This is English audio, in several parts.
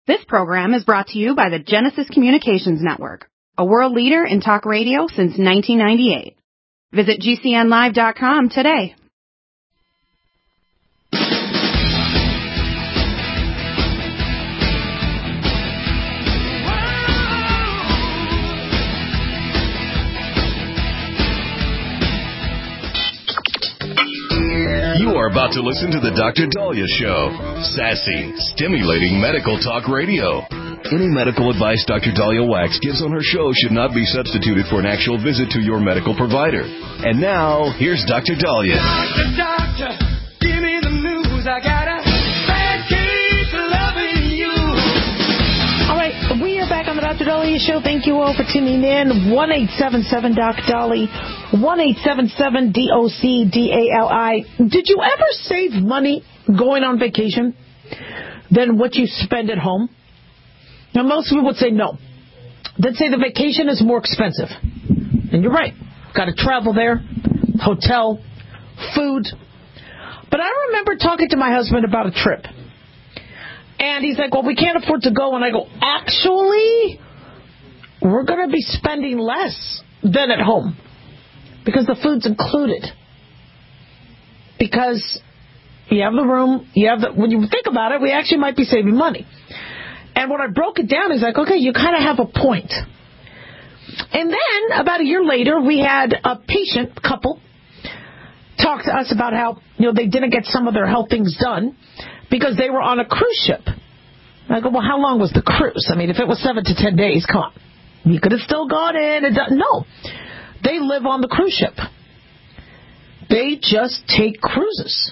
This program is brought to you by the Genesis Communications Network, a world leader in talk radio since 1998. Visit GCNlive.com today. You are about to listen to The Dr. Daliah Show. Sassy, stimulating medical talk radio. Any medical advice Dr. Daliah Wax gives on her show should not be substituted for an actual visit to your medical provider. And now, here's Dr. Daliah. Doctor, give me the news. I got a bad case of loving you. All right, we are back on the Dr. Daliah Show. Thank you all for tuning in. 1-877-DOC-DALI. 1-877-DOC-DALI. Did you ever save money going on vacation than what you spend at home? Now, most people would say no. They'd say the vacation is more expensive. And you're right. Got to travel there, hotel, food. But I remember talking to my husband about a trip. And he's like, well, we can't afford to go. And I go, actually, we're going to be spending less than at home. Because the food's included. Because you have the room, when you think about it, we actually might be saving money. And when I broke it down, he's like, okay, you kind of have a point. And then, about a year later, we had a patient couple talk to us about how, they didn't get some of their health things done because they were on a cruise ship. And I go, well, how long was the cruise? I mean, if it was 7 to 10 days, come on. You could have still gone in and done. No. They live on the cruise ship. They just take cruises.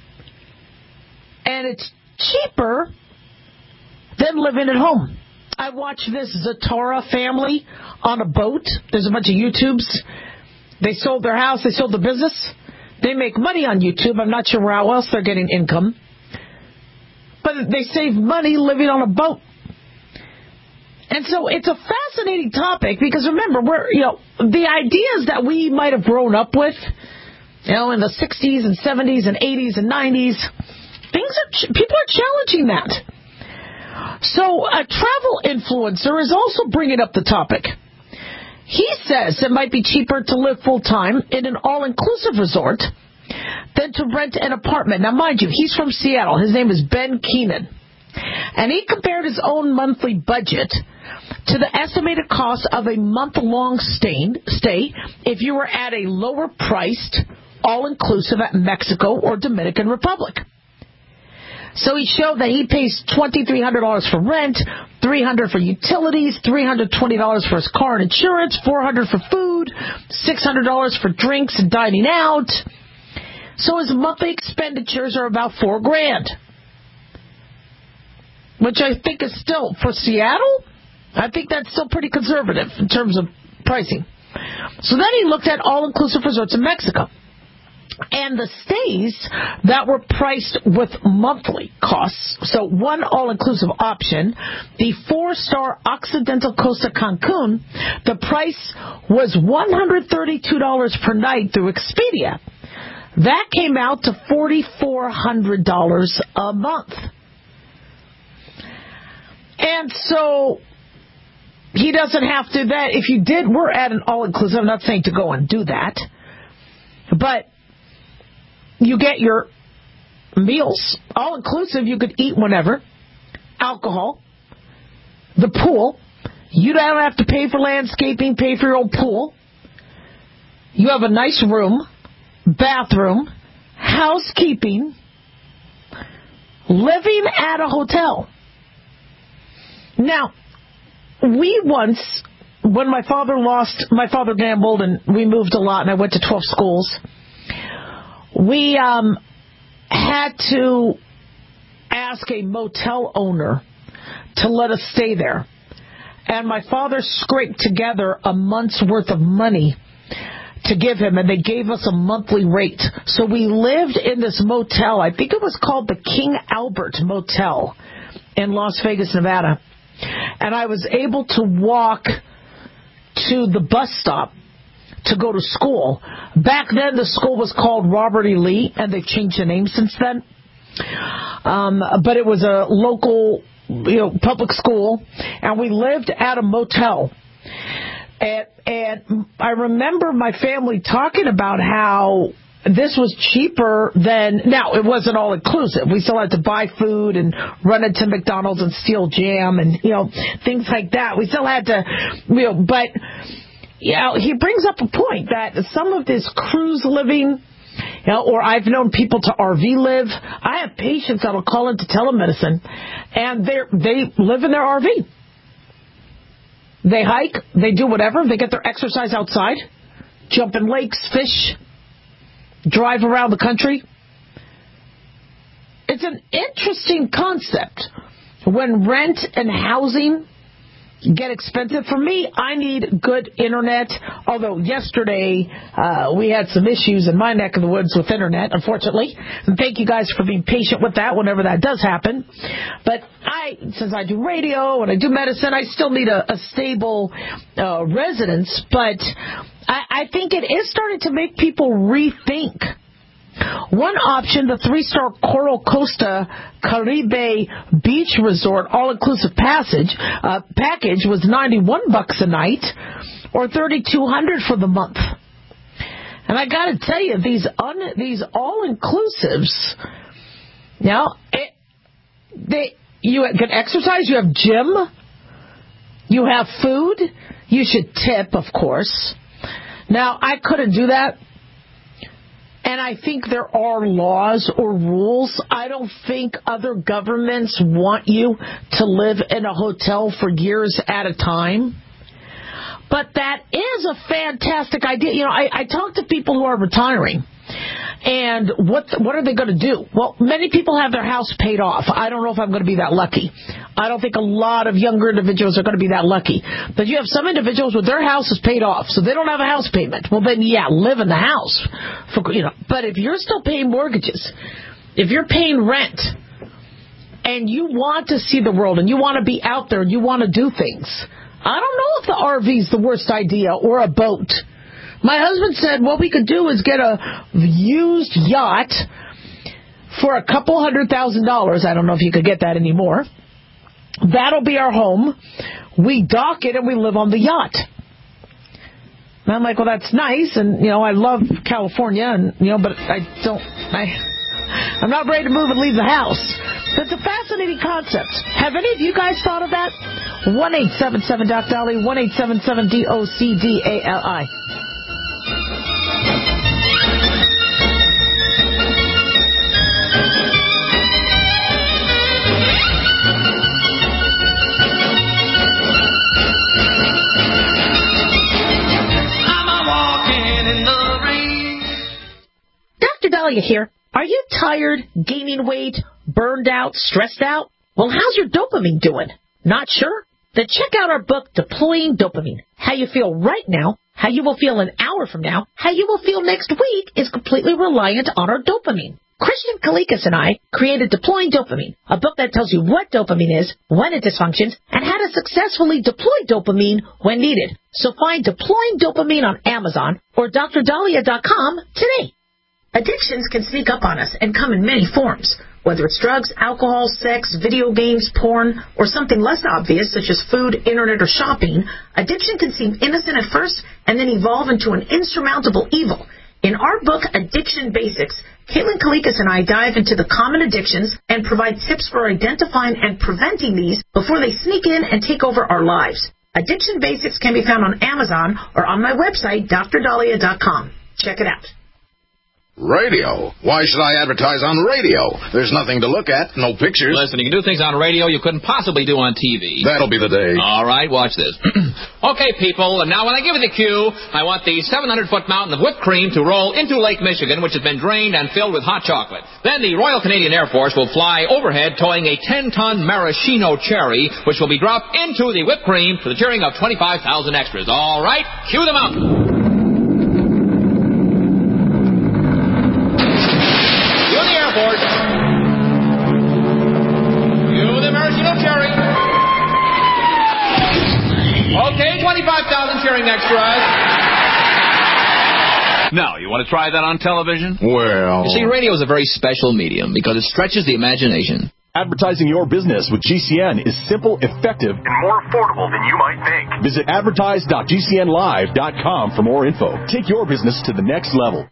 And it's cheaper than living at home. I watched this Zatara family on a boat. There's a bunch of YouTubes. They sold their house. They sold the business. They make money on YouTube. I'm not sure how else they're getting income. But they save money living on a boat. And so it's a fascinating topic because remember, the ideas that we might have grown up with, in the 60s and 70s and 80s and 90s, people are challenging that. So a travel influencer is also bringing up the topic. He says it might be cheaper to live full-time in an all-inclusive resort than to rent an apartment. Now, mind you, he's from Seattle. His name is Ben Keenan. And he compared his own monthly budget to the estimated cost of a month-long stay if you were at a lower-priced, all-inclusive at Mexico or Dominican Republic. So he showed that he pays $2,300 for rent, $300 for utilities, $320 for his car and insurance, $400 for food, $600 for drinks and dining out. So his monthly expenditures are about $4,000, which I think is still, for Seattle, I think that's still pretty conservative in terms of pricing. So then he looked at all-inclusive resorts in Mexico. And the stays that were priced with monthly costs, so one all-inclusive option, the 4-star Occidental Costa Cancun, the price was $132 per night through Expedia. That came out to $4,400 a month. And so he doesn't have to, if you were at an all-inclusive, I'm not saying to go and do that, but you get your meals, all-inclusive, you could eat whenever, alcohol, the pool, you don't have to pay for landscaping, pay for your own pool, you have a nice room, bathroom, housekeeping, living at a hotel. Now, we once, when my father gambled and we moved a lot and I went to 12 schools, we had to ask a motel owner to let us stay there. And my father scraped together a month's worth of money to give him, and they gave us a monthly rate. So we lived in this motel. I think it was called the King Albert Motel in Las Vegas, Nevada. And I was able to walk to the bus stop to go to school. Back then, the school was called Robert E. Lee, and they've changed the name since then. But it was a local public school, and we lived at a motel. And I remember my family talking about how this was cheaper than, now it wasn't all inclusive. We still had to buy food and run into McDonald's and steal jam and, things like that. We still had to, but, he brings up a point that some of this cruise living, or I've known people to RV live. I have patients that will call into telemedicine and they live in their RV. They hike, they do whatever, they get their exercise outside, jump in lakes, fish, drive around the country. It's an interesting concept. When rent and housing get expensive, for me, I need good internet. Although yesterday we had some issues in my neck of the woods with internet, unfortunately. And thank you guys for being patient with that whenever that does happen. But since I do radio and I do medicine, I still need a stable residence. But I think it is starting to make people rethink. One option, the 3-star Coral Costa Caribe Beach Resort all-inclusive package was $91 a night, or $3,200 for the month. And I got to tell you, these all-inclusives, you can exercise, you have gym, you have food, you should tip, of course. Now, I couldn't do that. And I think there are laws or rules. I don't think other governments want you to live in a hotel for years at a time. But that is a fantastic idea. I talk to people who are retiring. And what are they going to do? Well, many people have their house paid off. I don't know if I'm going to be that lucky. I don't think a lot of younger individuals are going to be that lucky. But you have some individuals with their house is paid off, so they don't have a house payment. Well, then, live in the house. But if you're still paying mortgages, if you're paying rent, and you want to see the world, and you want to be out there, and you want to do things, I don't know if the RV is the worst idea, or a boat. My husband said what we could do is get a used yacht for a couple $100,000. I don't know if you could get that anymore. That'll be our home. We dock it and we live on the yacht. And I'm like, well, that's nice. And, I love California, and, but I'm not ready to move and leave the house. It's a fascinating concept. Have any of you guys thought of that? 1-877-DOC-DOLLY, 1-877-DOCDALI. Dr. Dahlia here. Are you tired, gaining weight, burned out, stressed out? Well, how's your dopamine doing? Not sure? Then check out our book, Deploying Dopamine. How you feel right now, how you will feel an hour from now, how you will feel next week is completely reliant on our dopamine. Christian Kalikas and I created Deploying Dopamine, a book that tells you what dopamine is, when it dysfunctions, and how to successfully deploy dopamine when needed. So find Deploying Dopamine on Amazon or drdahlia.com today. Addictions can sneak up on us and come in many forms. Whether it's drugs, alcohol, sex, video games, porn, or something less obvious such as food, internet, or shopping, addiction can seem innocent at first and then evolve into an insurmountable evil. In our book, Addiction Basics, Caitlin Kalikas and I dive into the common addictions and provide tips for identifying and preventing these before they sneak in and take over our lives. Addiction Basics can be found on Amazon or on my website, drdahlia.com. Check it out. Radio? Why should I advertise on radio? There's nothing to look at, no pictures. Listen, you can do things on radio you couldn't possibly do on TV. That'll be the day. All right, watch this. Okay, people, and now when I give you the cue, I want the 700-foot mountain of whipped cream to roll into Lake Michigan, which has been drained and filled with hot chocolate. Then the Royal Canadian Air Force will fly overhead towing a 10-ton maraschino cherry, which will be dropped into the whipped cream to the cheering of 25,000 extras. All right, cue the mountain. Okay, 25,000 cheering extras. Now, you want to try that on television? Well... You see, radio is a very special medium because it stretches the imagination. Advertising your business with GCN is simple, effective, and more affordable than you might think. Visit advertise.gcnlive.com for more info. Take your business to the next level.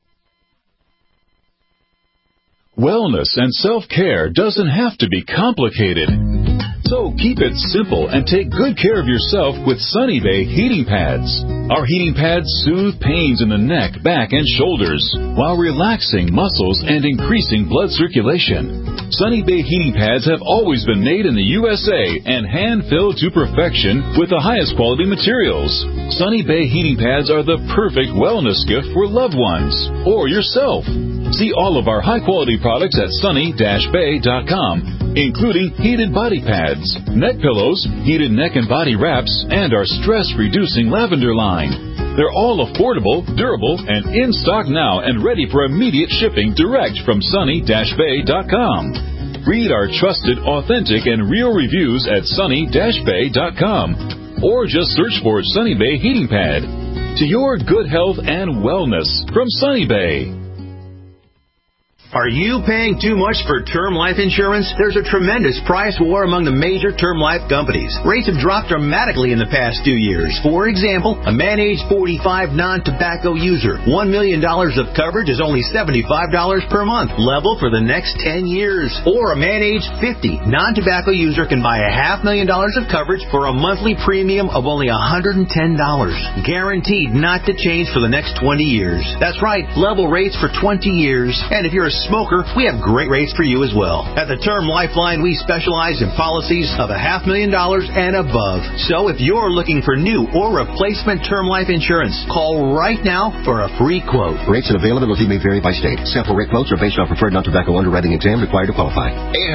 Wellness and self-care doesn't have to be complicated. So keep it simple and take good care of yourself with Sunny Bay heating pads. Our heating pads soothe pains in the neck, back, and shoulders while relaxing muscles and increasing blood circulation. Sunny Bay heating pads have always been made in the USA and hand-filled to perfection with the highest quality materials. Sunny Bay heating pads are the perfect wellness gift for loved ones or yourself. See all of our high-quality products at sunny-bay.com, including heated body pads, neck pillows, heated neck and body wraps, and our stress-reducing lavender line. They're all affordable, durable, and in stock now and ready for immediate shipping direct from sunny-bay.com. Read our trusted, authentic, and real reviews at sunny-bay.com, or just search for Sunny Bay Heating Pad. To your good health and wellness from Sunny Bay. Are you paying too much for term life insurance? There's a tremendous price war among the major term life companies. Rates have dropped dramatically in the past 2 years. For example, a man age 45 non-tobacco user, $1 million of coverage is only $75 per month, level for the next 10 years. Or a man age 50 non-tobacco user can buy $500,000 of coverage for a monthly premium of only $110, guaranteed not to change for the next 20 years. That's right, level rates for 20 years. And if you're a smoker, we have great rates for you as well. At the Term Lifeline, we specialize in policies of $500,000 and above. So if you're looking for new or replacement term life insurance, call right now for a free quote. Rates and availability may vary by state. Sample rate quotes are based on preferred non-tobacco underwriting exam required to qualify.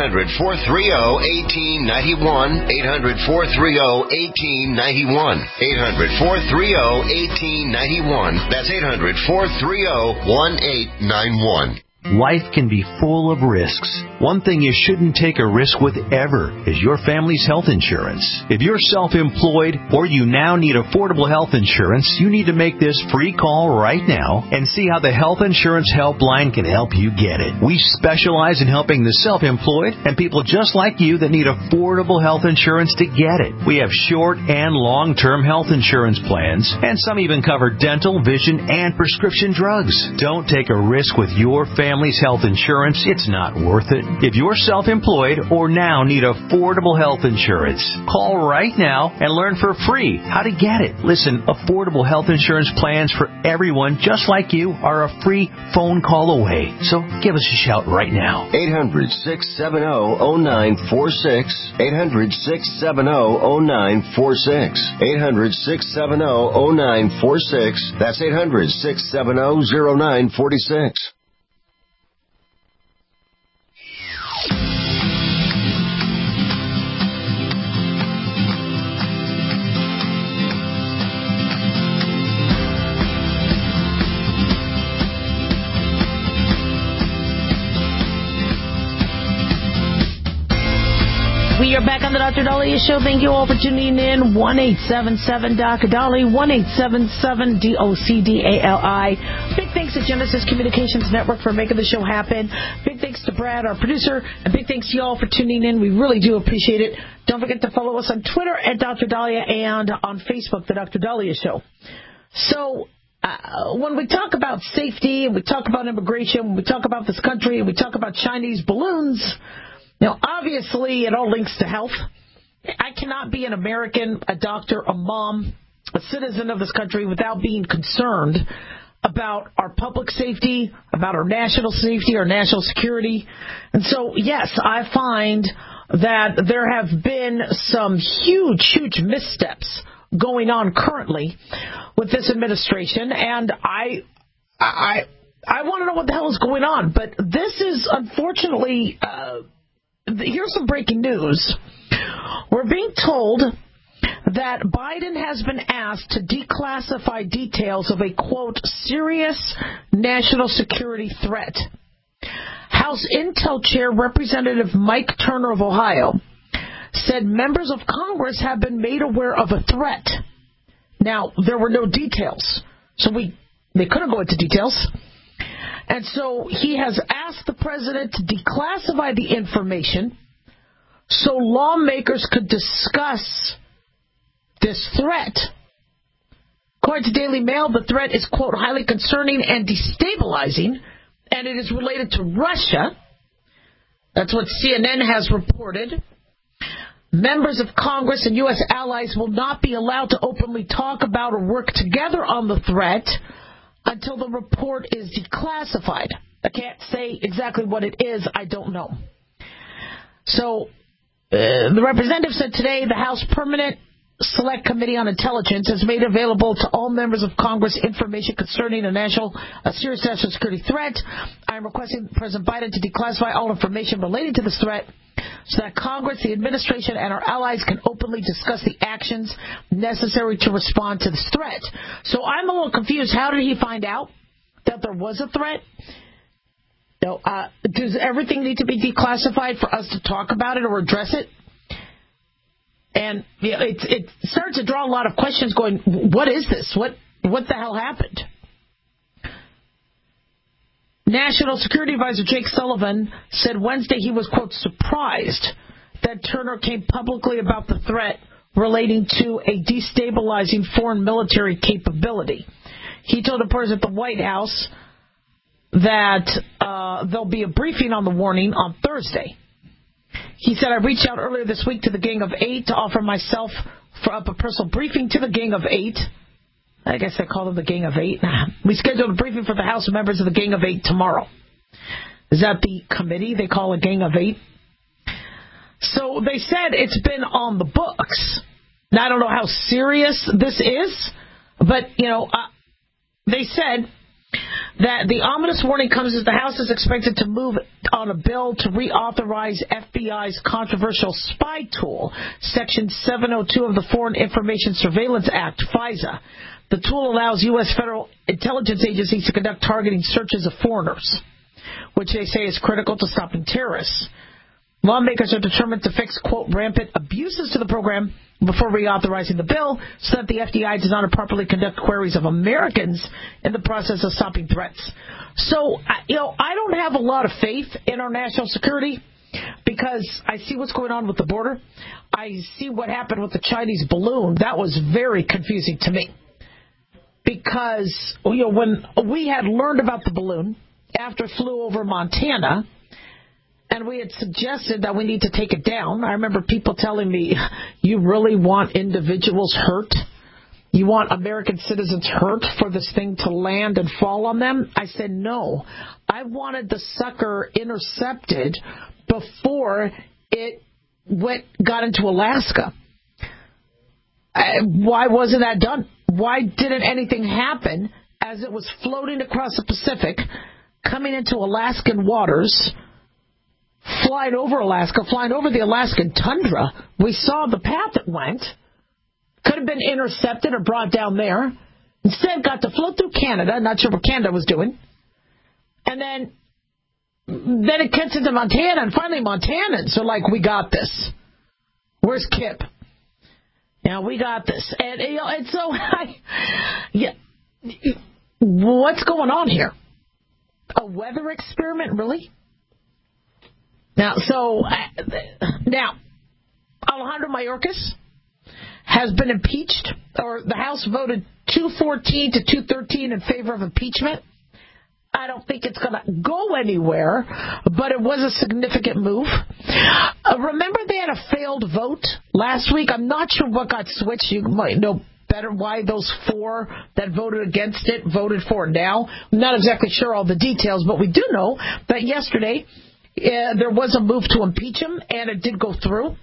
800-430-1891. 800-430-1891. 800-430-1891. That's 800-430-1891. Life can be full of risks. One thing you shouldn't take a risk with ever is your family's health insurance. If you're self-employed or you now need affordable health insurance, you need to make this free call right now and see how the Health Insurance Helpline can help you get it. We specialize in helping the self-employed and people just like you that need affordable health insurance to get it. We have short and long-term health insurance plans, and some even cover dental, vision, and prescription drugs. Don't take a risk with your family's health insurance. It's not worth it. If you're self-employed or now need affordable health insurance, call right now and learn for free how to get it. Listen, affordable health insurance plans for everyone just like you are a free phone call away. So give us a shout right now. 800-670-0946. 800-670-0946. 800-670-0946. That's 800-670-0946. We are back on the Dr. Dahlia Show. Thank you all for tuning in. 1-877-Dr. 1-877-DOCDALI. Big thanks to Genesis Communications Network for making the show happen. Big thanks to Brad, our producer, and big thanks to you all for tuning in. We really do appreciate it. Don't forget to follow us on Twitter at Dr. Dahlia and on Facebook, The Dr. Dahlia Show. So, when we talk about safety and we talk about immigration, when we talk about this country and we talk about Chinese balloons, now, obviously, it all links to health. I cannot be an American, a doctor, a mom, a citizen of this country without being concerned about our public safety, about our national safety, our national security. And so, yes, I find that there have been some huge, huge missteps going on currently with this administration, and I want to know what the hell is going on. But this is, unfortunately... here's some breaking news. We're being told that Biden has been asked to declassify details of a, quote, serious national security threat. House Intel Chair Representative Mike Turner of Ohio said members of Congress have been made aware of a threat. Now, there were no details, so they couldn't go into details. And so he has asked the president to declassify the information so lawmakers could discuss this threat. According to Daily Mail, the threat is, quote, highly concerning and destabilizing, and it is related to Russia. That's what CNN has reported. Members of Congress and U.S. allies will not be allowed to openly talk about or work together on the threat until the report is declassified. I can't say exactly what it is. I don't know. So the representative said today the House Permanent Select Committee on Intelligence has made available to all members of Congress information concerning a serious national security threat. I am requesting President Biden to declassify all information related to this threat so that Congress, the administration, and our allies can openly discuss the actions necessary to respond to this threat. So I'm a little confused. How did he find out that there was a threat? Does everything need to be declassified for us to talk about it or address it? And it starts to draw a lot of questions going, what is this? What the hell happened? National Security Advisor Jake Sullivan said Wednesday he was, quote, surprised that Turner came publicly about the threat relating to a destabilizing foreign military capability. He told reporters at the White House that there'll be a briefing on the warning on Thursday. He said, I reached out earlier this week to the Gang of Eight to offer myself for a personal briefing to the Gang of Eight. I guess they call them the Gang of Eight. We scheduled a briefing for the House members of the Gang of Eight tomorrow. Is that the committee they call a Gang of Eight? So they said it's been on the books. Now, I don't know how serious this is, but, they said that the ominous warning comes as the House is expected to move on a bill to reauthorize FBI's controversial spy tool, Section 702 of the Foreign Information Surveillance Act, FISA. The tool allows U.S. federal intelligence agencies to conduct targeting searches of foreigners, which they say is critical to stopping terrorists. Lawmakers are determined to fix, quote, rampant abuses to the program before reauthorizing the bill so that the FBI does not improperly conduct queries of Americans in the process of stopping threats. So, I don't have a lot of faith in our national security because I see what's going on with the border. I see what happened with the Chinese balloon. That was very confusing to me because, when we had learned about the balloon after it flew over Montana, and we had suggested that we need to take it down. I remember people telling me, you really want individuals hurt? You want American citizens hurt for this thing to land and fall on them? I said, no. I wanted the sucker intercepted before it got into Alaska. Why wasn't that done? Why didn't anything happen as it was floating across the Pacific, coming into Alaskan waters, flying over Alaska, flying over the Alaskan tundra? We saw the path it went. Could have been intercepted or brought down there. Instead, got to float through Canada. Not sure what Canada was doing. And then it gets into Montana, and finally Montanans are like, we got this. Where's Kip? Yeah, we got this. And so, what's going on here? A weather experiment, really? Now, Alejandro Mayorkas has been impeached, or the House voted 214 to 213 in favor of impeachment. I don't think it's going to go anywhere, but it was a significant move. Remember they had a failed vote last week? I'm not sure what got switched. You might know better why those 4 that voted against it voted for it now. I'm not exactly sure all the details, but we do know that yesterday there was a move to impeach him, and it did go through.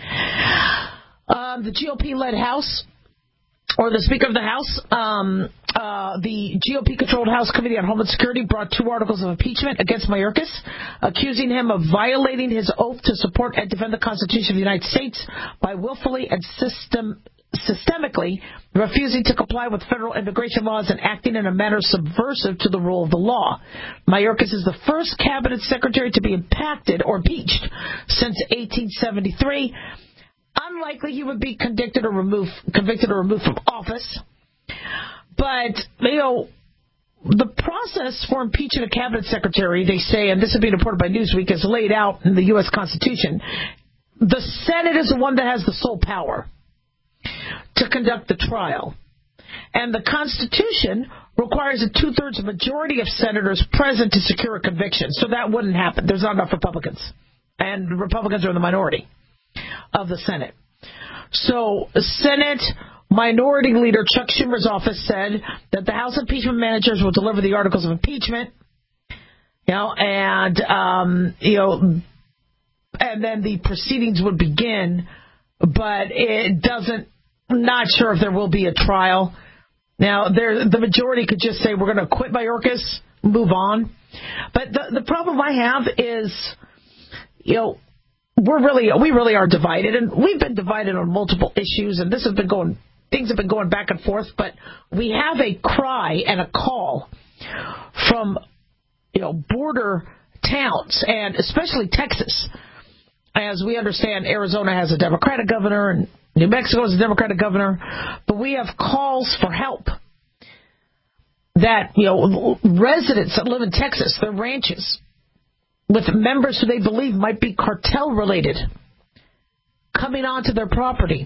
The GOP-led House, or the Speaker of the House, the GOP-controlled House Committee on Homeland Security brought 2 articles of impeachment against Mayorkas, accusing him of violating his oath to support and defend the Constitution of the United States by willfully and systemically refusing to comply with federal immigration laws and acting in a manner subversive to the rule of the law. Mayorkas is the first cabinet secretary to be impacted or impeached since 1873. Unlikely he would be convicted or removed from office. But, the process for impeaching a cabinet secretary, they say, and this is being reported by Newsweek, is laid out in the U.S. Constitution. The Senate is the one that has the sole power to conduct the trial. And the Constitution requires a 2/3 majority of senators present to secure a conviction. So that wouldn't happen. There's not enough Republicans. And Republicans are in the minority of the Senate. So Senate Minority Leader Chuck Schumer's office said that the House impeachment managers will deliver the articles of impeachment, and then the proceedings would begin, but it doesn't, not sure if there will be a trial. Now, the majority could just say, we're going to quit Mayorkas, move on. But the problem I have is, we really are divided, and we've been divided on multiple issues, and things have been going back and forth, but we have a cry and a call from, border towns, and especially Texas. As we understand, Arizona has a Democratic governor, and New Mexico has a Democratic governor, but we have calls for help that, residents that live in Texas, their ranches, with members who they believe might be cartel-related, coming onto their property.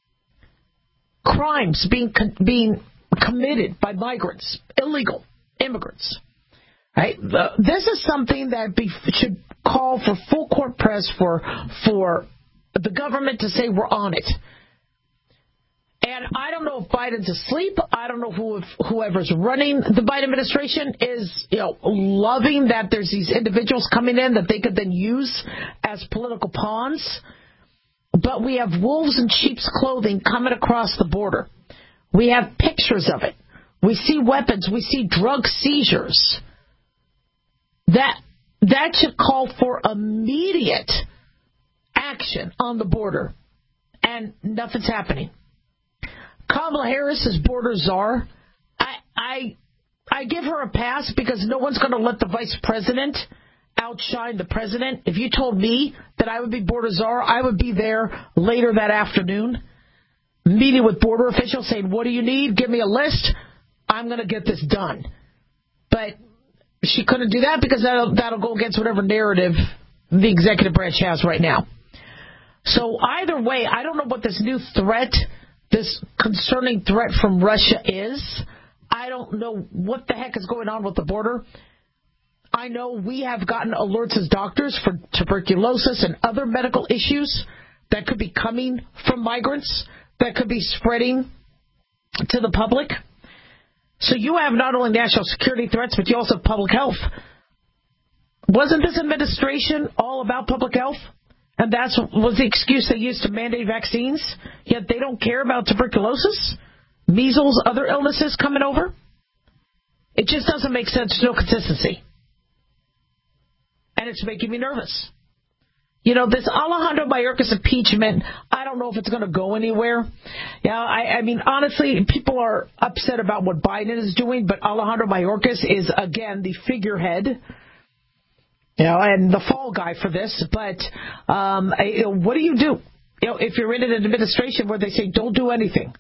Crimes being committed by migrants, illegal immigrants. Right? This is something that should call for full court press for the government to say we're on it. And I don't know if Biden's asleep. I don't know whoever's running the Biden administration is, loving that there's these individuals coming in that they could then use as political pawns. But we have wolves in sheep's clothing coming across the border. We have pictures of it. We see weapons. We see drug seizures. That should call for immediate action on the border. And nothing's happening. Kamala Harris is border czar. I give her a pass because no one's going to let the vice president outshine the president. If you told me that I would be border czar, I would be there later that afternoon, meeting with border officials saying, what do you need? Give me a list. I'm going to get this done. But she couldn't do that because that'll go against whatever narrative the executive branch has right now. So either way, I don't know what this new threat, this concerning threat from Russia is. I don't know what the heck is going on with the border. I know we have gotten alerts as doctors for tuberculosis and other medical issues that could be coming from migrants, that could be spreading to the public. So you have not only national security threats, but you also have public health. Wasn't this administration all about public health? And that was the excuse they used to mandate vaccines, yet they don't care about tuberculosis, measles, other illnesses coming over? It just doesn't make sense. There's no consistency. And it's making me nervous. This Alejandro Mayorkas impeachment, I don't know if it's going to go anywhere. I mean, honestly, people are upset about what Biden is doing, but Alejandro Mayorkas is, again, the figurehead, and the fall guy for this. But what do you do? If you're in an administration where they say, don't do anything.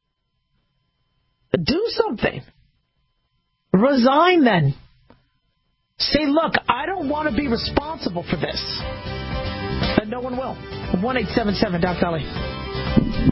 Do something. Resign then. Say, look, I don't want to be responsible for this. And no one will. 1-877-DOC-BELLY.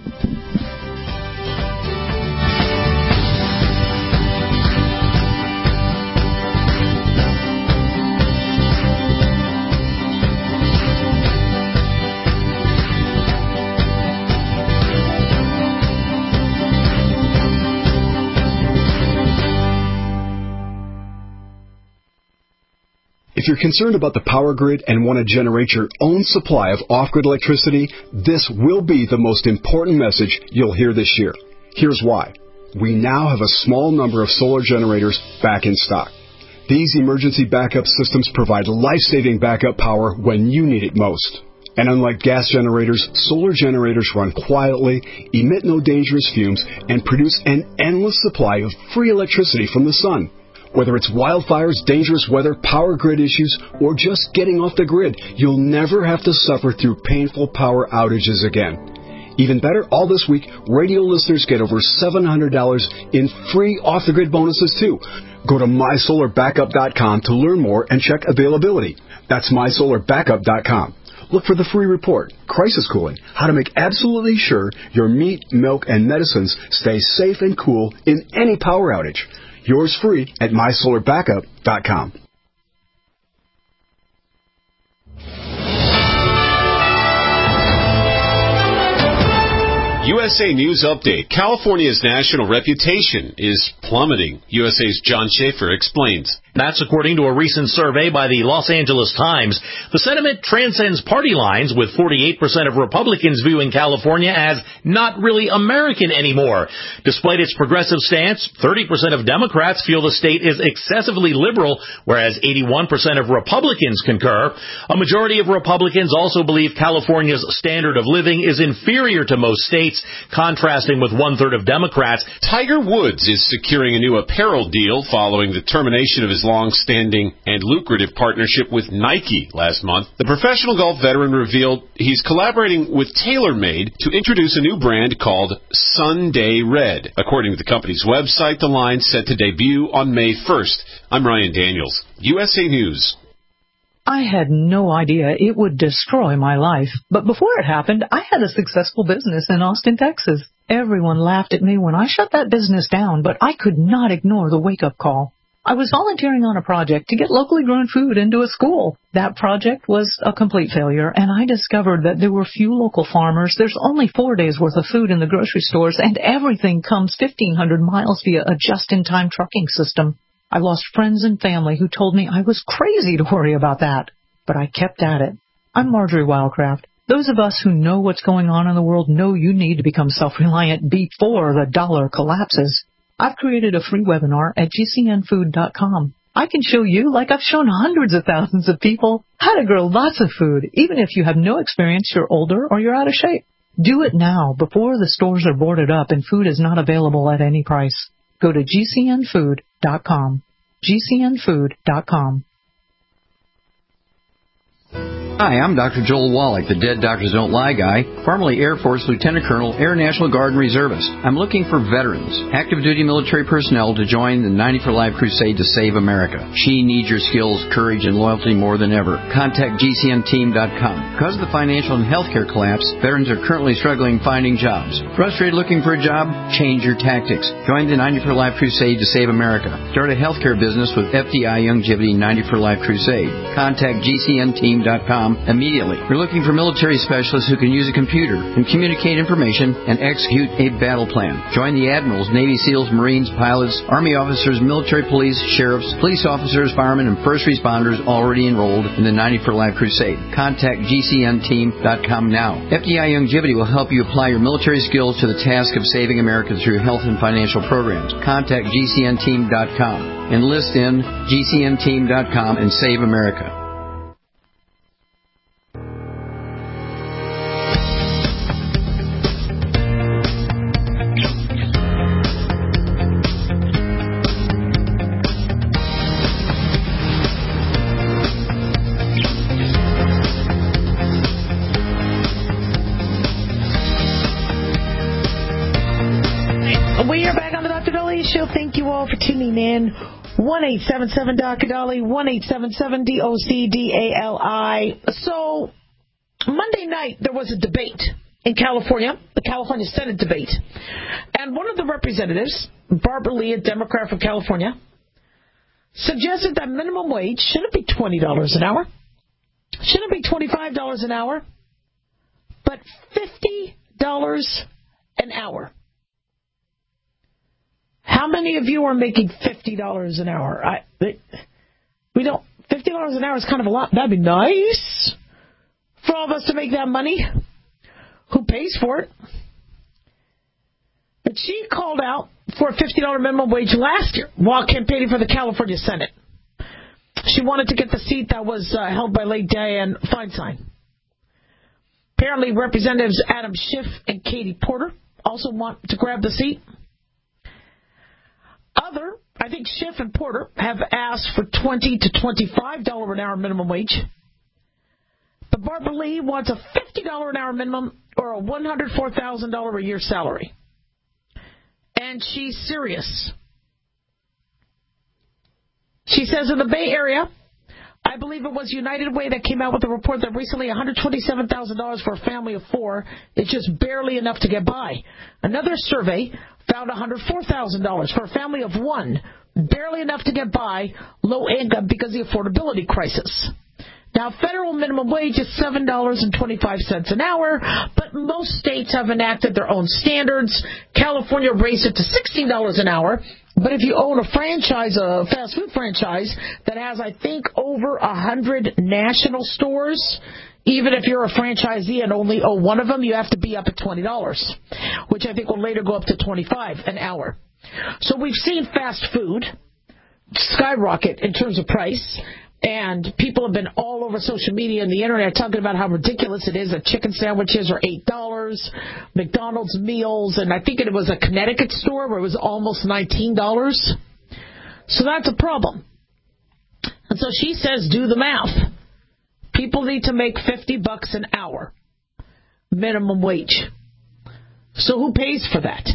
If you're concerned about the power grid and want to generate your own supply of off-grid electricity, this will be the most important message you'll hear this year. Here's why. We now have a small number of solar generators back in stock. These emergency backup systems provide life-saving backup power when you need it most. And unlike gas generators, solar generators run quietly, emit no dangerous fumes, and produce an endless supply of free electricity from the sun. Whether it's wildfires, dangerous weather, power grid issues, or just getting off the grid, you'll never have to suffer through painful power outages again. Even better, all this week, radio listeners get over $700 in free off-the-grid bonuses, too. Go to mysolarbackup.com to learn more and check availability. That's mysolarbackup.com. Look for the free report, Crisis Cooling, how to make absolutely sure your meat, milk, and medicines stay safe and cool in any power outage. Yours free at mysolarbackup.com. USA News Update. California's national reputation is plummeting. USA's John Schaefer explains. That's according to a recent survey by the Los Angeles Times. The sentiment transcends party lines, with 48% of Republicans viewing California as not really American anymore. Despite its progressive stance, 30% of Democrats feel the state is excessively liberal, whereas 81% of Republicans concur. A majority of Republicans also believe California's standard of living is inferior to most states, contrasting with one-third of Democrats. Tiger Woods is securing a new apparel deal following the termination of his long-standing and lucrative partnership with Nike last month. The professional golf veteran revealed he's collaborating with TaylorMade to introduce a new brand called Sunday Red. According to the company's website, the line's set to debut on May 1st. I'm Ryan Daniels, USA News. I had no idea it would destroy my life. But before it happened, I had a successful business in Austin, Texas. Everyone laughed at me when I shut that business down, but I could not ignore the wake-up call. I was volunteering on a project to get locally grown food into a school. That project was a complete failure, and I discovered that there were few local farmers. There's only 4 days' worth of food in the grocery stores, and everything comes 1,500 miles via a just-in-time trucking system. I lost friends and family who told me I was crazy to worry about that. But I kept at it. I'm Marjorie Wildcraft. Those of us who know what's going on in the world know you need to become self-reliant before the dollar collapses. I've created a free webinar at gcnfood.com. I can show you, like I've shown hundreds of thousands of people, how to grow lots of food, even if you have no experience, you're older, or you're out of shape. Do it now, before the stores are boarded up and food is not available at any price. Go to gcnfood.com. gcnfood.com. Hi, I'm Dr. Joel Wallach, the Dead Doctors Don't Lie guy, formerly Air Force Lieutenant Colonel, Air National Guard and Reservist. I'm looking for veterans, active duty military personnel to join the 90 for Life crusade to save America. She needs your skills, courage, and loyalty more than ever. Contact GCNteam.com. Because of the financial and healthcare collapse, veterans are currently struggling finding jobs. Frustrated looking for a job? Change your tactics. Join the 90 for Life crusade to save America. Start a healthcare business with FDI Longevity 90 for Life crusade. Contact GCNteam.com immediately. We're looking for military specialists who can use a computer and communicate information and execute a battle plan. Join the admirals, Navy SEALs, Marines, pilots, Army officers, military police, sheriffs, police officers, firemen, and first responders already enrolled in the 90 for Life crusade. Contact GCNteam.com now. FDI Longevity will help you apply your military skills to the task of saving America through health and financial programs. Contact GCNteam.com. Enlist in GCNteam.com and save America. For tuning in. 1-877-Dr. Dolly, 1-877-DOCDALI. So, Monday night there was a debate in California, the California Senate debate. And one of the representatives, Barbara Lee, a Democrat from California, suggested that minimum wage shouldn't be $20 an hour, shouldn't be $25 an hour, but $50 an hour. How many of you are making $50 an hour? We don't. $50 an hour is kind of a lot. That'd be nice for all of us to make that money. Who pays for it? But she called out for a $50 minimum wage last year while campaigning for the California Senate. She wanted to get the seat that was held by late Dianne Feinstein. Apparently, Representatives Adam Schiff and Katie Porter also want to grab the seat. I think Schiff and Porter have asked for $20 to $25 an hour minimum wage. But Barbara Lee wants a $50 an hour minimum or a $104,000 a year salary. And she's serious. She says in the Bay Area, I believe it was United Way that came out with a report that recently $127,000 for a family of 4 is just barely enough to get by. Another survey found $104,000 for a family of 1, barely enough to get by, low income because of the affordability crisis. Now, federal minimum wage is $7.25 an hour, but most states have enacted their own standards. California raised it to $16 an hour, but if you own a franchise, a fast food franchise that has, I think, over 100 national stores, even if you're a franchisee and only own one of them, you have to be up at $20, which I think will later go up to $25 an hour. So we've seen fast food skyrocket in terms of price. And people have been all over social media and the internet talking about how ridiculous it is that chicken sandwiches are $8, McDonald's meals, and I think it was a Connecticut store where it was almost $19. So that's a problem. And so she says, do the math. People need to make $50 an hour minimum wage. So who pays for that?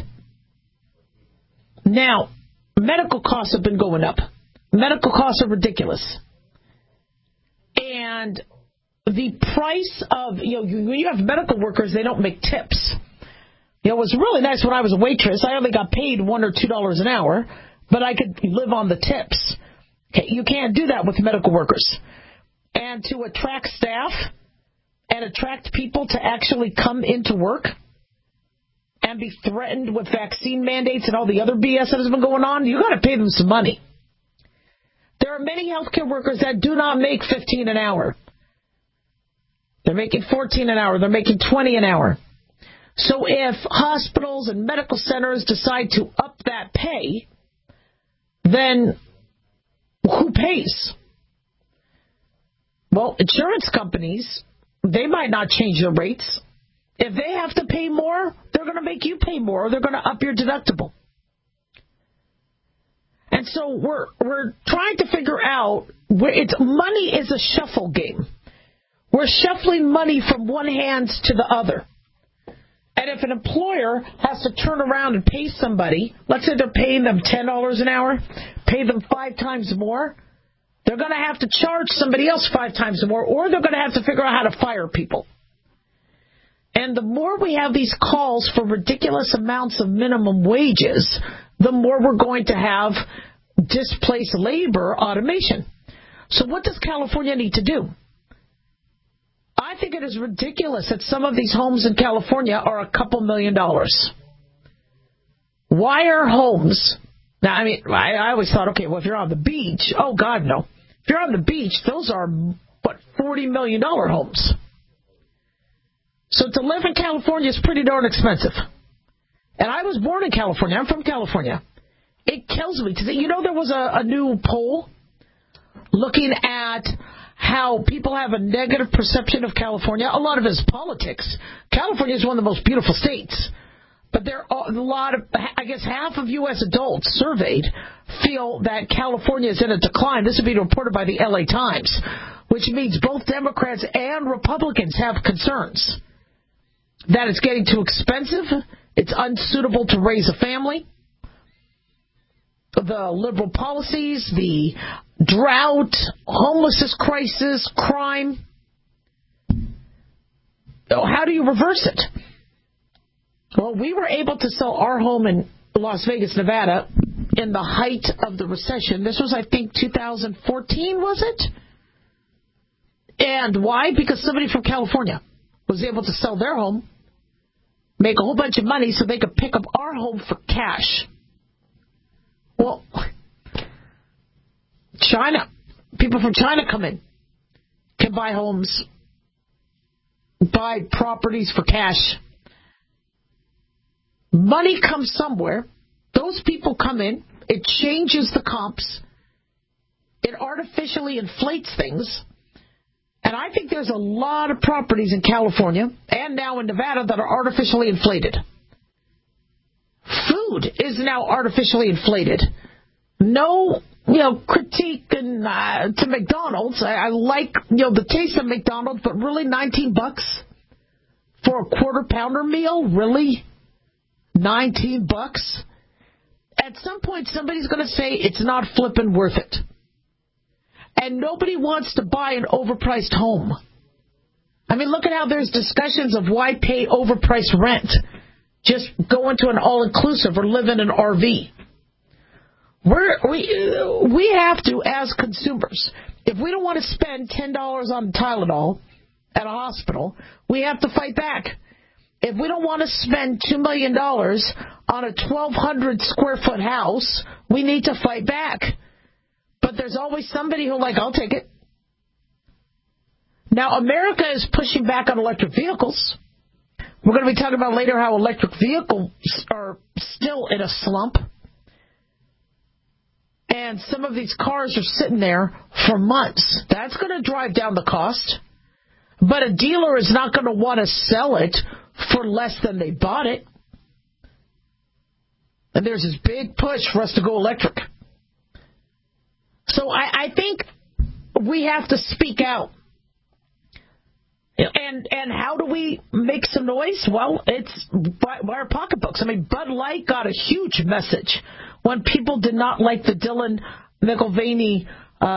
Now, medical costs have been going up. Medical costs are ridiculous. And the price of, when you have medical workers, they don't make tips. It was really nice when I was a waitress. I only got paid $1 or $2 an hour, but I could live on the tips. Okay, you can't do that with medical workers. And to attract staff and attract people to actually come into work and be threatened with vaccine mandates and all the other BS that has been going on, you got to pay them some money. There are many healthcare workers that do not make $15 an hour. They're making $14 an hour. They're making $20 an hour. So if hospitals and medical centers decide to up that pay, then who pays? Well, insurance companies, they might not change their rates. If they have to pay more, they're going to make you pay more, or they're going to up your deductible. And so we're trying to figure out where money is a shuffle game. We're shuffling money from one hand to the other. And if an employer has to turn around and pay somebody, let's say they're paying them $10 an hour, pay them 5 times more, they're going to have to charge somebody else 5 times more, or they're going to have to figure out how to fire people. And the more we have these calls for ridiculous amounts of minimum wages, the more we're going to have displaced labor automation. So what does California need to do? I think it is ridiculous that some of these homes in California are a couple $1 million. Why are homes... Now, I mean, I always thought, okay, well, if you're on the beach, oh, God, no. If you're on the beach, those are, $40 million homes. So to live in California is pretty darn expensive. And I was born in California. I'm from California. It kills me. There was a new poll looking at how people have a negative perception of California. A lot of it is politics. California is one of the most beautiful states. But there are a lot of, I guess half of U.S. adults surveyed feel that California is in a decline. This would be reported by the LA Times, which means both Democrats and Republicans have concerns that it's getting too expensive, it's unsuitable to raise a family, the liberal policies, the drought, homelessness crisis, crime. How do you reverse it? Well, we were able to sell our home in Las Vegas, Nevada, in the height of the recession. This was, I think, 2014, was it? And why? Because somebody from California was able to sell their home, make a whole bunch of money so they could pick up our home for cash. Well, China, people from China come in, can buy homes, buy properties for cash. Money comes somewhere. Those people come in. It changes the comps. It artificially inflates things. And I think there's a lot of properties in California and now in Nevada that are artificially inflated. Food is now artificially inflated. No, critique to McDonald's. I like, the taste of McDonald's, but really $19 for a quarter pounder meal? Really? $19? At some point, somebody's going to say it's not flipping worth it. And nobody wants to buy an overpriced home. I mean, look at how there's discussions of why pay overpriced rent. Just go into an all-inclusive or live in an RV. We have to, as consumers, if we don't want to spend $10 on Tylenol at a hospital, we have to fight back. If we don't want to spend $2 million on a 1,200 square foot house, we need to fight back. But there's always somebody who's like, I'll take it. Now, America is pushing back on electric vehicles. We're going to be talking about later how electric vehicles are still in a slump. And some of these cars are sitting there for months. That's going to drive down the cost. But a dealer is not going to want to sell it for less than they bought it. And there's this big push for us to go electric. So I think we have to speak out. And how do we make some noise? Well, it's by our pocketbooks. I mean, Bud Light got a huge message when people did not like the Dylan Mulvaney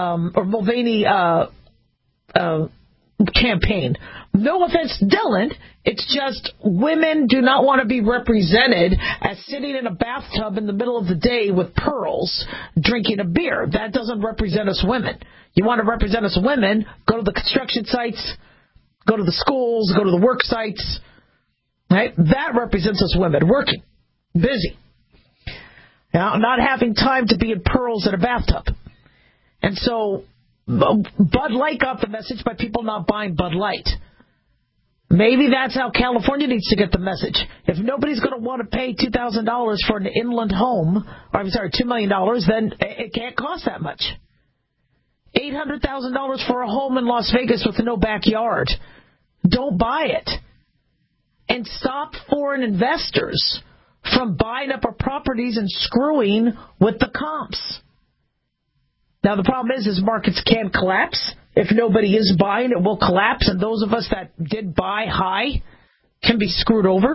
campaign. No offense, Dylan. It's just women do not want to be represented as sitting in a bathtub in the middle of the day with pearls drinking a beer. That doesn't represent us women. You want to represent us women, go to the construction sites, go to the schools, go to the work sites. Right? That represents us women, working, busy. Now, not having time to be in pearls in a bathtub. And so Bud Light got the message by people not buying Bud Light. Maybe that's how California needs to get the message. If nobody's going to want to pay $2,000 for an inland home, or I'm sorry, $2 million, then it can't cost that much. $800,000 for a home in Las Vegas with no backyard. Don't buy it. And stop foreign investors from buying up our properties and screwing with the comps. Now, the problem is markets can collapse. If nobody is buying, it will collapse, and those of us that did buy high can be screwed over.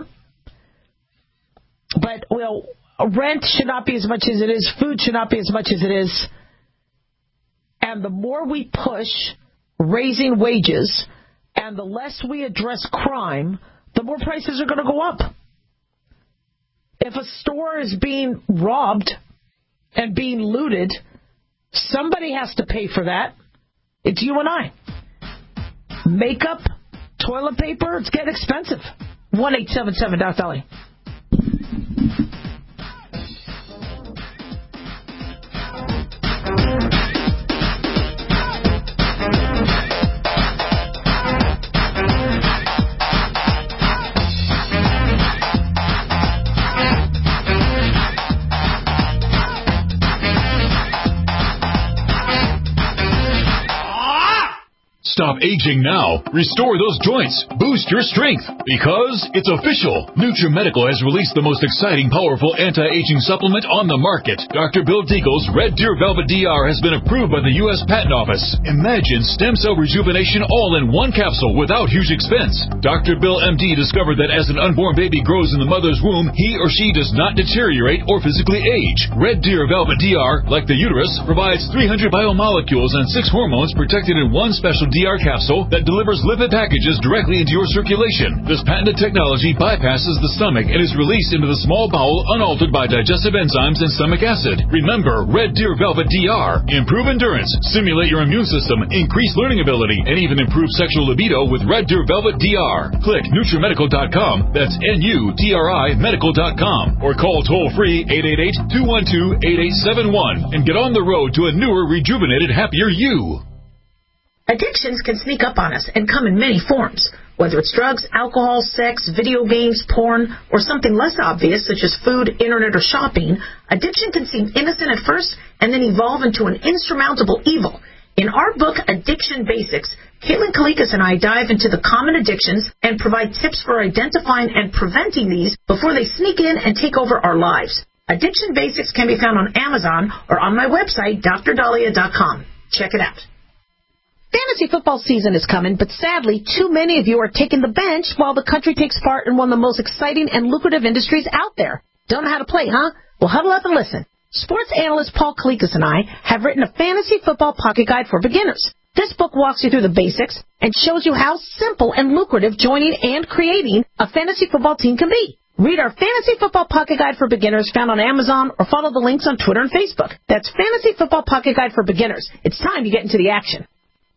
But, well, rent should not be as much as it is. Food should not be as much as it is. And the more we push raising wages and the less we address crime, the more prices are going to go up. If a store is being robbed and being looted, somebody has to pay for that. It's you and I. Makeup, toilet paper, it's getting expensive. 1-877-DOC-DOLLY. Stop aging now. Restore those joints. Boost your strength. Because it's official. NutriMedical has released the most exciting, powerful anti-aging supplement on the market. Dr. Bill Deagle's Red Deer Velvet DR has been approved by the U.S. Patent Office. Imagine stem cell rejuvenation all in one capsule without huge expense. Dr. Bill MD discovered that as an unborn baby grows in the mother's womb, he or she does not deteriorate or physically age. Red Deer Velvet DR, like the uterus, provides 300 biomolecules and 6 hormones protected in one special DR capsule that delivers lipid packages directly into your circulation. This patented technology bypasses the stomach and is released into the small bowel unaltered by digestive enzymes and stomach acid. Remember, Red Deer Velvet DR. Improve endurance, stimulate your immune system, increase learning ability, and even improve sexual libido with Red Deer Velvet DR. Click NutriMedical.com, that's NUTRI Medical.com, or call toll-free 888-212-8871 and get on the road to a newer, rejuvenated, happier you. Addictions can sneak up on us and come in many forms, whether it's drugs, alcohol, sex, video games, porn, or something less obvious such as food, internet, or shopping. Addiction can seem innocent at first and then evolve into an insurmountable evil. In our book, Addiction Basics, Caitlin Kalikas and I dive into the common addictions and provide tips for identifying and preventing these before they sneak in and take over our lives. Addiction Basics can be found on Amazon or on my website, drdahlia.com. Check it out. Fantasy football season is coming, but sadly, too many of you are taking the bench while the country takes part in one of the most exciting and lucrative industries out there. Don't know how to play, huh? Well, huddle up and listen. Sports analyst Paul Kalikas and I have written a fantasy football pocket guide for beginners. This book walks you through the basics and shows you how simple and lucrative joining and creating a fantasy football team can be. Read our Fantasy Football Pocket Guide for Beginners found on Amazon or follow the links on Twitter and Facebook. That's Fantasy Football Pocket Guide for Beginners. It's time to get into the action.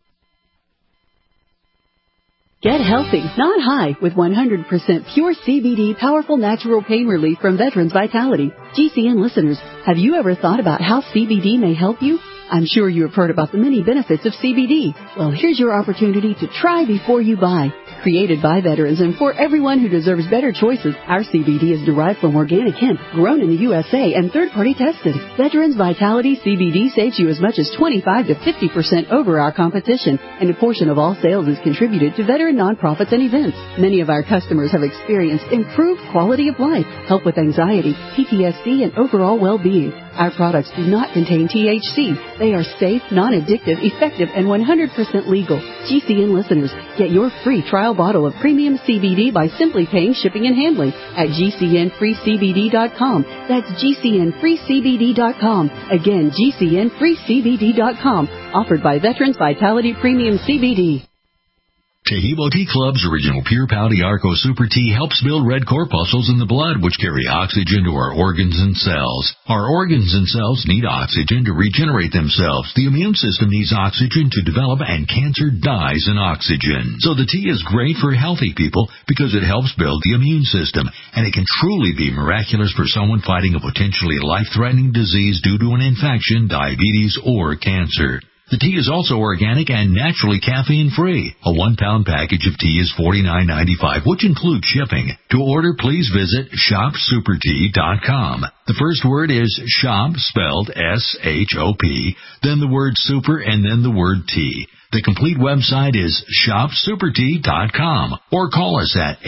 Get healthy, not high, with 100% pure CBD powerful natural pain relief from Veterans Vitality. GCN listeners, have you ever thought about how CBD may help you? I'm sure you have heard about the many benefits of CBD. Well, here's your opportunity to try before you buy. Created by veterans and for everyone who deserves better choices, our CBD is derived from organic hemp, grown in the USA and third-party tested. Veterans Vitality CBD saves you as much as 25 to 50% over our competition, and a portion of all sales is contributed to veteran nonprofits and events. Many of our customers have experienced improved quality of life, help with anxiety, PTSD, and overall well-being. Our products do not contain THC. They are safe, non-addictive, effective, and 100% legal. GCN listeners, get your free trial bottle of premium CBD by simply paying shipping and handling at GCNFreeCBD.com. That's GCNFreeCBD.com. Again, GCNFreeCBD.com. Offered by Veterans Vitality Premium CBD. Tahibo Tea Club's original Pure Pouty Arco Super Tea helps build red corpuscles in the blood, which carry oxygen to our organs and cells. Our organs and cells need oxygen to regenerate themselves. The immune system needs oxygen to develop, and cancer dies in oxygen. So the tea is great for healthy people because it helps build the immune system, and it can truly be miraculous for someone fighting a potentially life-threatening disease due to an infection, diabetes, or cancer. The tea is also organic and naturally caffeine-free. A 1-pound package of tea is $49.95, which includes shipping. To order, please visit shopsupertea.com. The first word is shop, spelled S-H-O-P, then the word super, and then the word tea. The complete website is shopsupertea.com, or call us at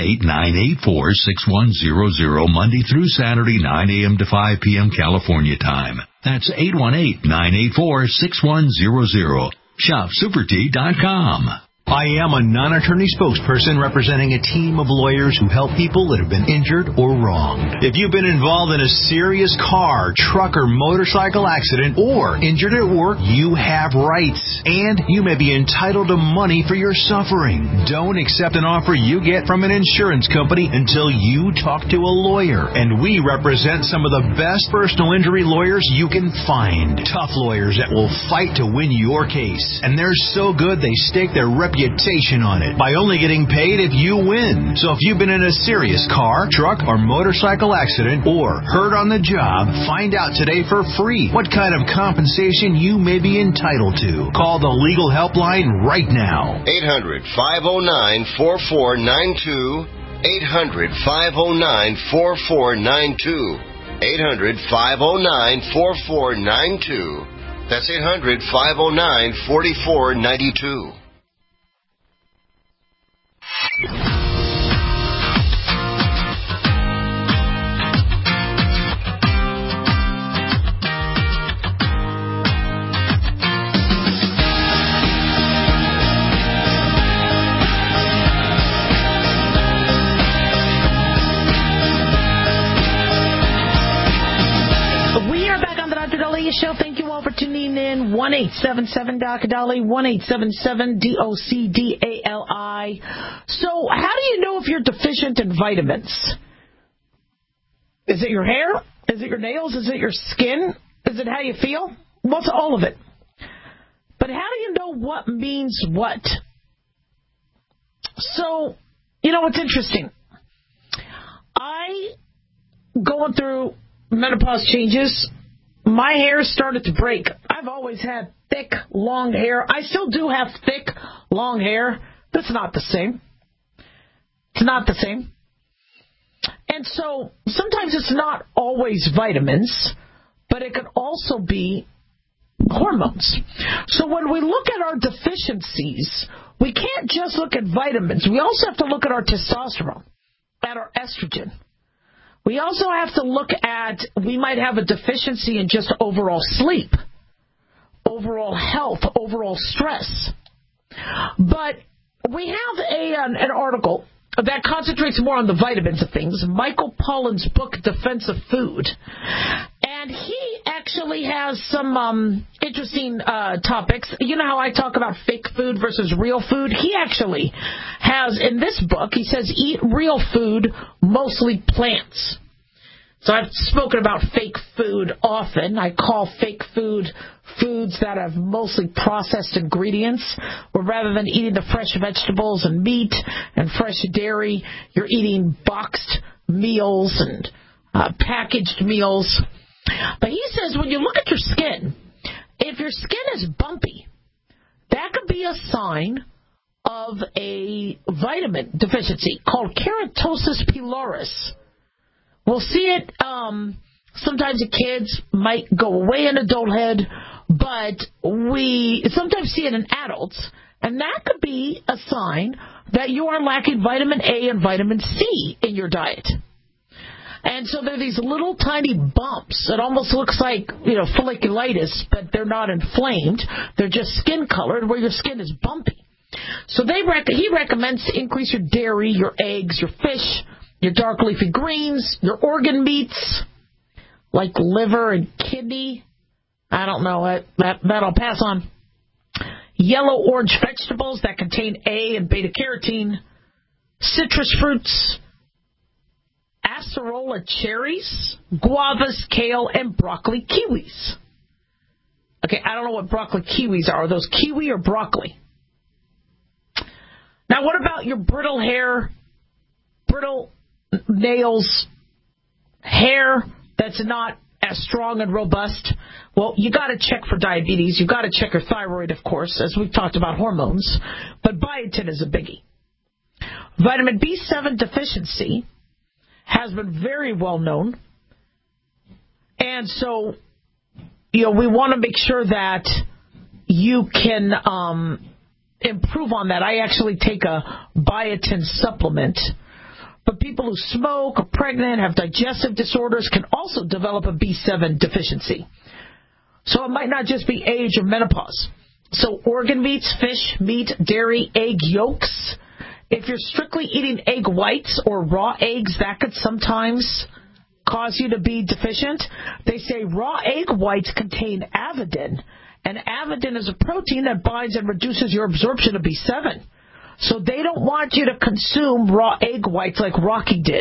818-984-6100 Monday through Saturday, 9 a.m. to 5 p.m. California time. That's 818-984-6100. shopsupertea.com. I am a non-attorney spokesperson representing a team of lawyers who help people that have been injured or wronged. If you've been involved in a serious car, truck, or motorcycle accident, or injured at work, you have rights, and you may be entitled to money for your suffering. Don't accept an offer you get from an insurance company until you talk to a lawyer, and we represent some of the best personal injury lawyers you can find. Tough lawyers that will fight to win your case, and they're so good they stake their reputation on it by only getting paid if you win. So if you've been in a serious car, truck, or motorcycle accident, or hurt on the job, find out today for free what kind of compensation you may be entitled to. Call the legal helpline right now. 800-509-4492. 800-509-4492. 800-509-4492. That's 800-509-4492. Show. Thank you all for tuning in. 1-877-DOC-DOLLY, 1-877-DOCDALI. So, how do you know if you're deficient in vitamins? Is it your hair? Is it your nails? Is it your skin? Is it how you feel? Well, it's all of it. But how do you know what means what? So, you know what's interesting? Going through menopause changes, my hair started to break. I've always had thick, long hair. I still do have thick, long hair. That's not the same. It's not the same. And so sometimes it's not always vitamins, but it can also be hormones. So when we look at our deficiencies, we can't just look at vitamins. We also have to look at our testosterone, at our estrogen. We also have to look at, we might have a deficiency in just overall sleep, overall health, overall stress. But we have an article that concentrates more on the vitamins of things, Michael Pollan's book, Defense of Food. And And he actually has some interesting topics. You know how I talk about fake food versus real food? He actually has, in this book, he says, eat real food, mostly plants. So I've spoken about fake food often. I call fake food foods that have mostly processed ingredients, where rather than eating the fresh vegetables and meat and fresh dairy, you're eating boxed meals and packaged meals. But he says when you look at your skin, if your skin is bumpy, that could be a sign of a vitamin deficiency called keratosis pilaris. We'll see it sometimes in kids, might go away in adulthood, but we sometimes see it in adults, and that could be a sign that you are lacking vitamin A and vitamin C in your diet. And so there are these little tiny bumps. It almost looks like, folliculitis, but they're not inflamed. They're just skin colored where your skin is bumpy. So he recommends to increase your dairy, your eggs, your fish, your dark leafy greens, your organ meats, like liver and kidney. I don't know. That I'll pass on. Yellow-orange vegetables that contain A and beta-carotene. Citrus fruits. Acerola cherries. Guavas, kale, and broccoli kiwis. Okay, I don't know what broccoli kiwis are. Are those kiwi or broccoli? Now, what about your brittle hair, brittle nails, hair that's not as strong and robust? Well, you got to check for diabetes. You got to check your thyroid, of course, as we've talked about hormones. But biotin is a biggie. Vitamin B7 deficiency has been very well known. And so, we want to make sure that you can improve on that. I actually take a biotin supplement. But people who smoke, are pregnant, have digestive disorders can also develop a B7 deficiency. So it might not just be age or menopause. So organ meats, fish, meat, dairy, egg yolks. If you're strictly eating egg whites or raw eggs, that could sometimes cause you to be deficient. They say raw egg whites contain avidin, and avidin is a protein that binds and reduces your absorption of B7. So they don't want you to consume raw egg whites like Rocky did.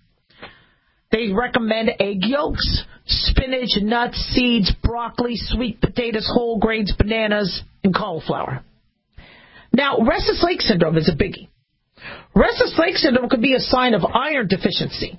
They recommend egg yolks, spinach, nuts, seeds, broccoli, sweet potatoes, whole grains, bananas, and cauliflower. Now, restless leg syndrome is a biggie. Restless leg syndrome could be a sign of iron deficiency.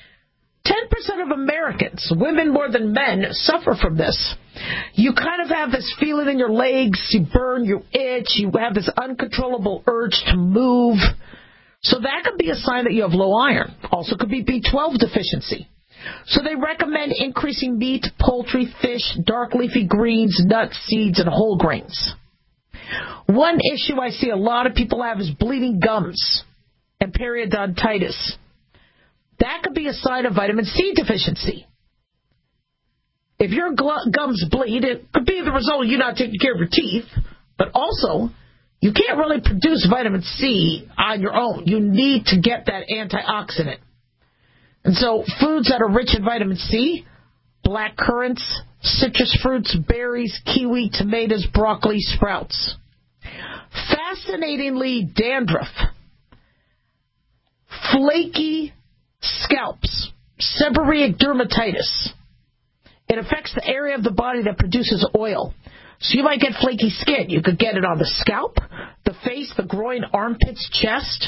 10% of Americans, women more than men, suffer from this. You kind of have this feeling in your legs, you burn, you itch, you have this uncontrollable urge to move. So that could be a sign that you have low iron. Also could be B12 deficiency. So they recommend increasing meat, poultry, fish, dark leafy greens, nuts, seeds, and whole grains. One issue I see a lot of people have is bleeding gums and periodontitis. That could be a sign of vitamin C deficiency. If your gums bleed, it could be the result of you not taking care of your teeth, but also you can't really produce vitamin C on your own. You need to get that antioxidant. And so foods that are rich in vitamin C, black currants, citrus fruits, berries, kiwi, tomatoes, broccoli, sprouts. Fascinatingly, dandruff, flaky scalps, seborrheic dermatitis. It affects the area of the body that produces oil. So you might get flaky skin. You could get it on the scalp, the face, the groin, armpits, chest.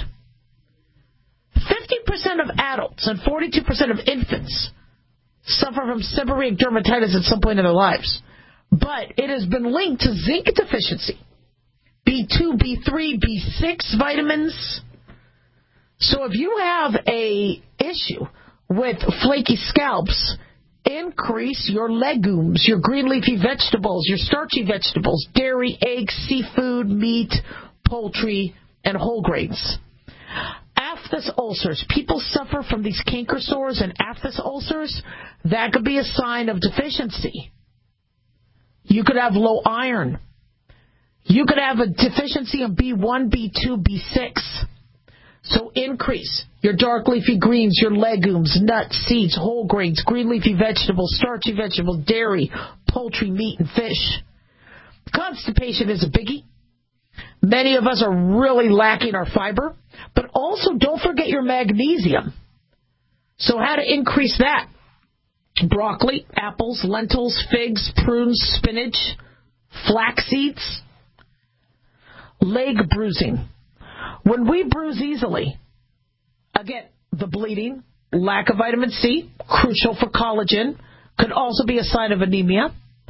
50% of adults and 42% of infants suffer from seborrheic dermatitis at some point in their lives. But it has been linked to zinc deficiency, B2, B3, B6 vitamins. So if you have a issue with flaky scalps, increase your legumes, your green leafy vegetables, your starchy vegetables, dairy, eggs, seafood, meat, poultry, and whole grains. Aphthous ulcers. People suffer from these canker sores and aphthous ulcers. That could be a sign of deficiency. You could have low iron. You could have a deficiency in B1, B2, B6. So increase your dark leafy greens, your legumes, nuts, seeds, whole grains, green leafy vegetables, starchy vegetables, dairy, poultry, meat, and fish. Constipation is a biggie. Many of us are really lacking our fiber, but also don't forget your magnesium. So how to increase that? Broccoli, apples, lentils, figs, prunes, spinach, flax seeds. Leg bruising. When we bruise easily, again, the bleeding, lack of vitamin C, crucial for collagen, could also be a sign of anemia.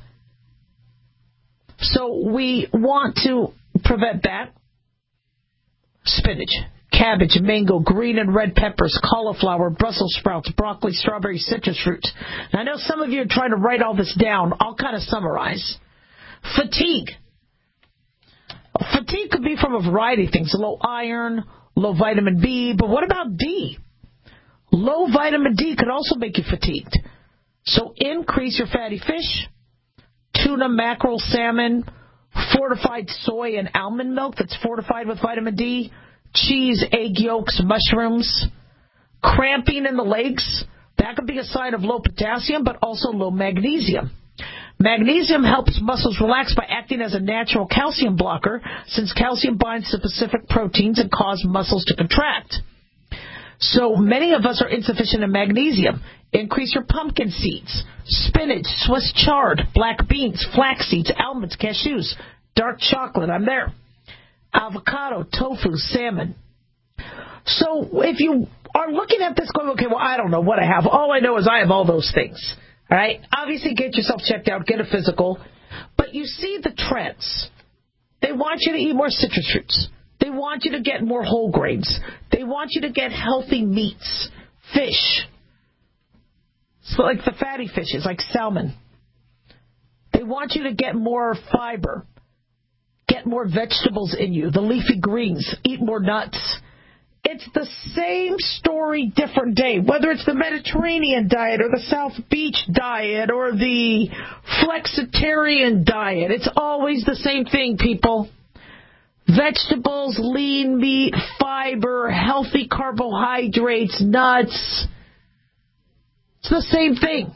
So we want to prevent that. Spinach, cabbage, mango, green and red peppers, cauliflower, Brussels sprouts, broccoli, strawberry, citrus fruits. Now, I know some of you are trying to write all this down. I'll kind of summarize. Fatigue. Fatigue could be from a variety of things. Low iron, low vitamin B, but what about D? Low vitamin D could also make you fatigued. So increase your fatty fish, tuna, mackerel, salmon, fortified soy and almond milk that's fortified with vitamin D, cheese, egg yolks, mushrooms. Cramping in the legs, that could be a sign of low potassium, but also low magnesium. Magnesium helps muscles relax by acting as a natural calcium blocker, since calcium binds to specific proteins and cause muscles to contract. So many of us are insufficient in magnesium. Increase your pumpkin seeds, spinach, Swiss chard, black beans, flax seeds, almonds, cashews, dark chocolate, I'm there, avocado, tofu, salmon. So if you are looking at this going, okay, well, I don't know what I have. All I know is I have all those things. All right? Obviously, get yourself checked out, get a physical. But you see the trends. They want you to eat more citrus fruits. They want you to get more whole grains. They want you to get healthy meats, fish. So like the fatty fishes, like salmon. They want you to get more fiber, get more vegetables in you, the leafy greens, eat more nuts. It's the same story, different day. Whether it's the Mediterranean diet or the South Beach diet or the flexitarian diet, it's always the same thing, people. Vegetables, lean meat, fiber, healthy carbohydrates, nuts. It's the same thing.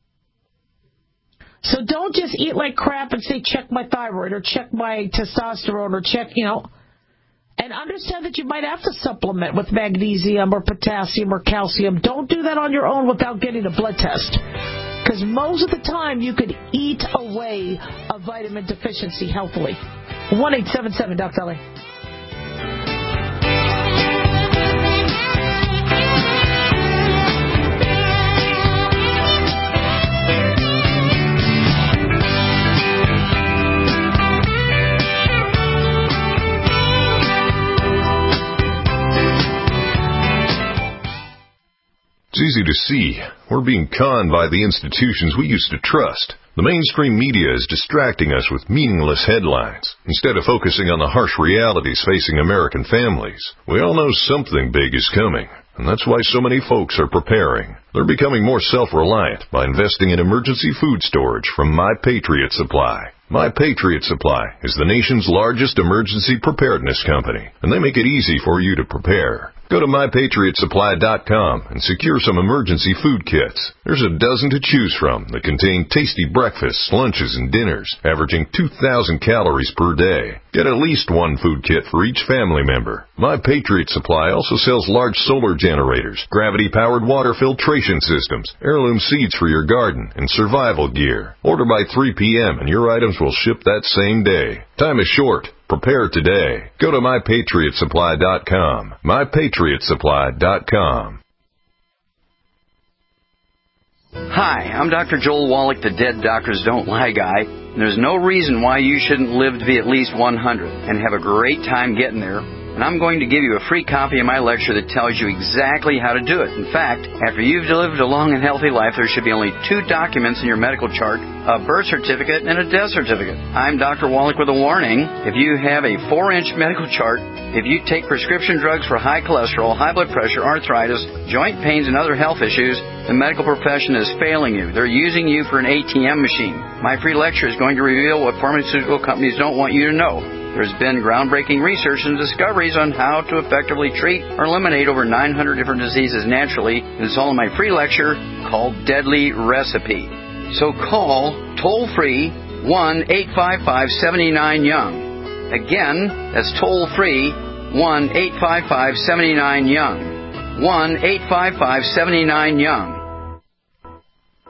So don't just eat like crap and say, check my thyroid or check my testosterone or check, and understand that you might have to supplement with magnesium or potassium or calcium. Don't do that on your own without getting a blood test. Because most of the time you could eat away a vitamin deficiency healthily. 1-877-DOC-LA. It's easy to see. We're being conned by the institutions we used to trust. The mainstream media is distracting us with meaningless headlines, instead of focusing on the harsh realities facing American families. We all know something big is coming, and that's why so many folks are preparing. They're becoming more self-reliant by investing in emergency food storage from My Patriot Supply. My Patriot Supply is the nation's largest emergency preparedness company, and they make it easy for you to prepare. Go to MyPatriotSupply.com and secure some emergency food kits. There's a dozen to choose from that contain tasty breakfasts, lunches, and dinners, averaging 2,000 calories per day. Get at least one food kit for each family member. My Patriot Supply also sells large solar generators, gravity-powered water filtration systems, heirloom seeds for your garden, and survival gear. Order by 3 p.m. and your items will ship that same day. Time is short. Prepare today. Go to MyPatriotSupply.com. MyPatriotSupply.com. Hi, I'm Dr. Joel Wallach, the Dead Doctors Don't Lie guy. And there's no reason why you shouldn't live to be at least 100 and have a great time getting there. And I'm going to give you a free copy of my lecture that tells you exactly how to do it. In fact, after you've lived a long and healthy life, there should be only 2 documents in your medical chart, a birth certificate and a death certificate. I'm Dr. Wallach with a warning. If you have a 4-inch medical chart, if you take prescription drugs for high cholesterol, high blood pressure, arthritis, joint pains, and other health issues, the medical profession is failing you. They're using you for an ATM machine. My free lecture is going to reveal what pharmaceutical companies don't want you to know. There's been groundbreaking research and discoveries on how to effectively treat or eliminate over 900 different diseases naturally. It's all in my free lecture called Deadly Recipe. So call toll-free 1-855-79-YOUNG. Again, that's toll-free 1-855-79-YOUNG. 1-855-79-YOUNG.